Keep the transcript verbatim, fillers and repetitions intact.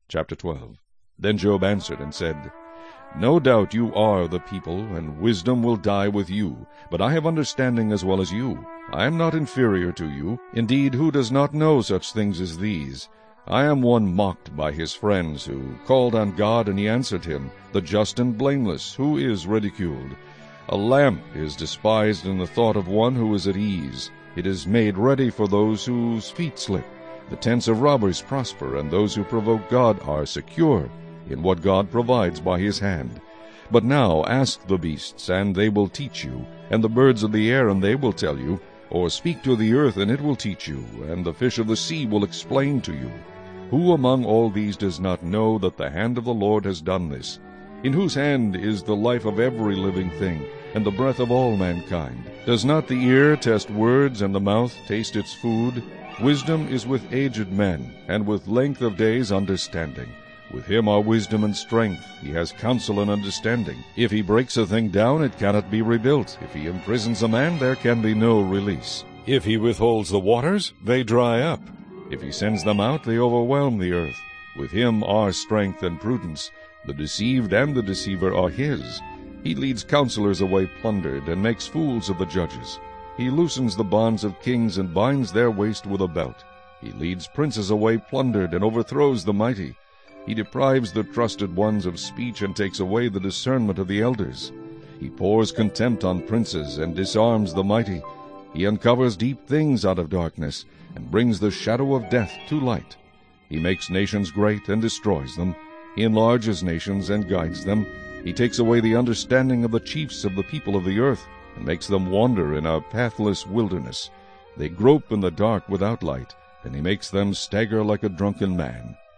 Chapter twelve. Then Job answered and said, No doubt you are the people, and wisdom will die with you. But I have understanding as well as you. I am not inferior to you. Indeed, who does not know such things as these? I am one mocked by his friends, who called on God, and he answered him, the just and blameless, who is ridiculed. A lamp is despised in the thought of one who is at ease. It is made ready for those whose feet slip. The tents of robbers prosper, and those who provoke God are secure in what God provides by his hand. But now ask the beasts, and they will teach you, and the birds of the air, and they will tell you, or speak to the earth, and it will teach you, and the fish of the sea will explain to you. Who among all these does not know that the hand of the Lord has done this? In whose hand is the life of every living thing, and the breath of all mankind? Does not the ear test words, and the mouth taste its food? Wisdom is with aged men, and with length of days understanding. With him are wisdom and strength. He has counsel and understanding. If he breaks a thing down, it cannot be rebuilt. If he imprisons a man, there can be no release. If he withholds the waters, they dry up. If he sends them out, they overwhelm the earth. With him are strength and prudence. The deceived and the deceiver are his. He leads counselors away plundered, and makes fools of the judges. He loosens the bonds of kings, and binds their waist with a belt. He leads princes away plundered, and overthrows the mighty. He deprives the trusted ones of speech, and takes away the discernment of the elders. He pours contempt on princes, and disarms the mighty. He uncovers deep things out of darkness, and brings the shadow of death to light. He makes nations great, and destroys them. He enlarges nations, and guides them. He takes away the understanding of the chiefs of the people of the earth, and makes them wander in a pathless wilderness. They grope in the dark without light, and he makes them stagger like a drunken man.